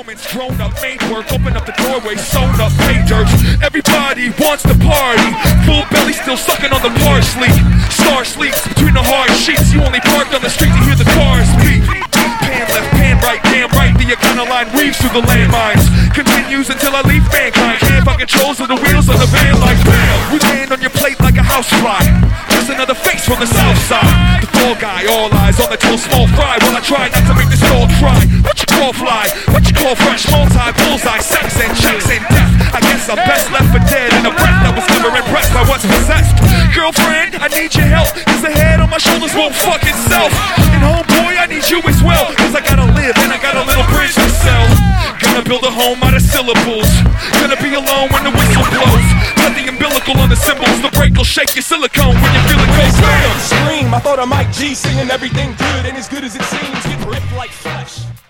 moments, grown up, made work, open up the doorway, sewn up, paid dirt. Everybody wants to party, full belly still sucking on the parsley. Star sleeps between the hard sheets, you only parked on the street to hear the cars beep. Pan left, pan right, damn right, the Econo line weaves through the landmines. Continues until I leave mankind, can't find controls of the wheels of the van like bam. We land on your plate like a housefly, just another face from the south side. The fall guy, all eyes on the till small fry, while I try not to make this all try. What you call fly, what you call fresh, multi, bullseye, sex and checks and death. I guess I'm best left for dead in a breath that was never impressed by what's possessed. Girlfriend, I need your help, cause the head on my shoulders won't fuck itself. And homeboy, I need you as well, cause I gotta live and I got a little bridge to sell. Gonna build a home out of syllables, gonna be alone when the whistle blows. Cut the umbilical on the cymbals, the break will shake your silicone when you feel it go bam. Scream, I thought of Mike G singing everything good, and as good as it seems, get ripped like flesh.